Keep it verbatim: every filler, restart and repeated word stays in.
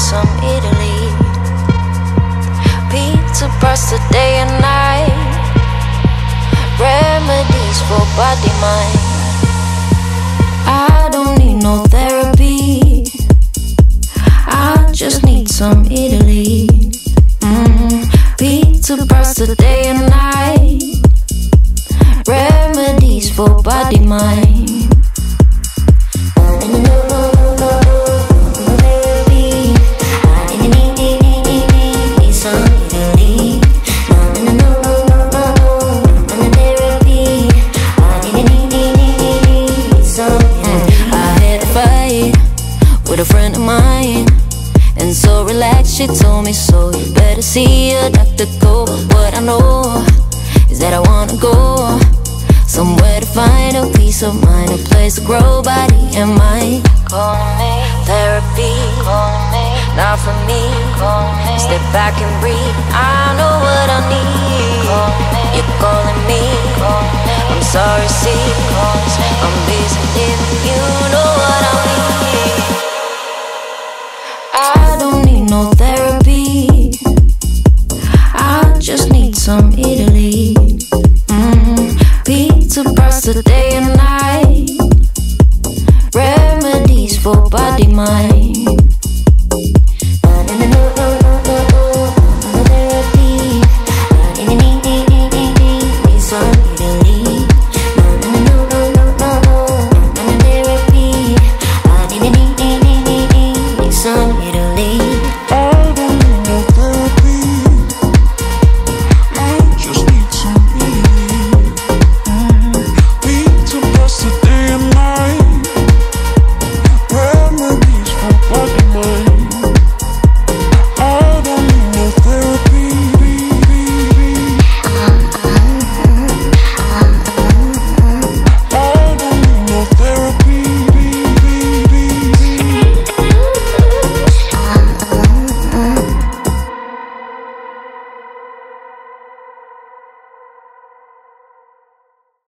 some Italy. Pizza, pasta day and night. Remedies for body, mind. I don't need no therapy. I just need some Italy. Mm. Pizza, pasta day and night. Remedies for body, mind. A friend of mine, and so relaxed she told me so. You better see a doctor, go. What I know is that I wanna go somewhere to find a peace of mind, a place to grow body and mind. Calling me therapy, calling me not for me. Calling me step back and breathe. I know what I need. Calling You're calling me. Calling me I'm sorry, see, I'm busy living. You know what I mean. I don't need no therapy. I just need some Italy. Mm. Pizza, pasta day and night. Remedies for body, mind.